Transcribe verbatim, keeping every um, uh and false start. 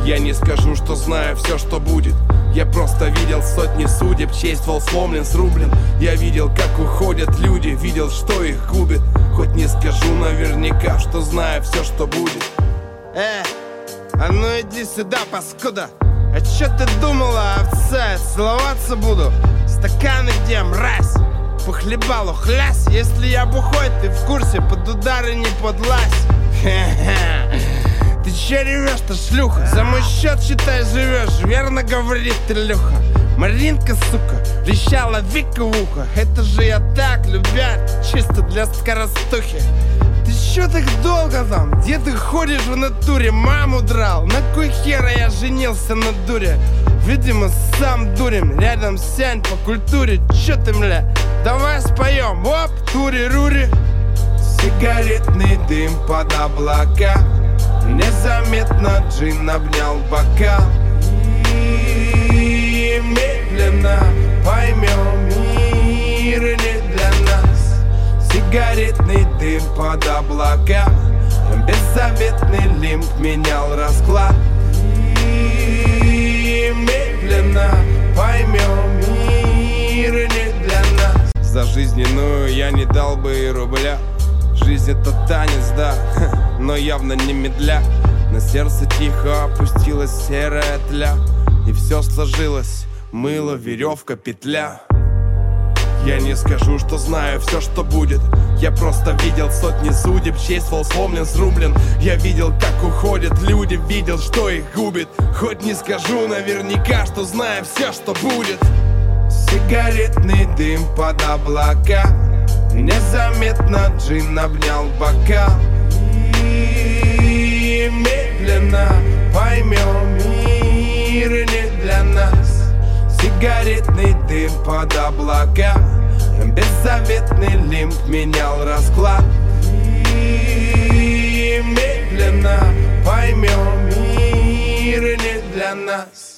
Я не скажу, что знаю все, что будет. Я просто видел сотни судеб, честь вол сломлен, срублен. Я видел, как уходят люди, видел, что их губит. Хоть не скажу наверняка, что знаю все, что будет. Э, а ну иди сюда, паскуда. А чё ты думала, овца, я целоваться буду? Стаканы где, мразь? Похлебалу хлясь. Если я бухой, ты в курсе, под удары не подлазь. Хе-хе. Ты че ревешь-то, шлюха? За мой счет, считай, живешь, верно говорит Илюха. Маринка, сука, вещала Вика в ухо. Это же я так, любят, чисто для скоростухи. Ты чё так долго там? Где ты ходишь в натуре? Маму драл? На кой хера я женился на дуре? Видимо, сам дурим. Рядом сянь по культуре. Чё ты, мля? Давай споем. Оп, тури-рури. Сигаретный дым под облака. Незаметно джин обнял бокал. И медленно поймем, мир не для нас. Сигаретный дым под облака. Беззаветный лимб менял расклад. И медленно поймем, мир не для нас. За жизненную я не дал бы и рубля. Жизнь это танец, да, но явно не медля. На сердце тихо опустилась серая тля. И все сложилось, мыло, веревка, петля. Я не скажу, что знаю все, что будет. Я просто видел сотни судеб, честь вол сломлен, срублен. Я видел, как уходят люди, видел, что их губит. Хоть не скажу наверняка, что знаю все, что будет. Сигаретный дым под облака. Незаметно джин обнял бокал. И медленно поймем, мир не для нас. Сигаретный дым под облака. Беззаветный лимб менял расклад. И медленно поймем, мир не для нас.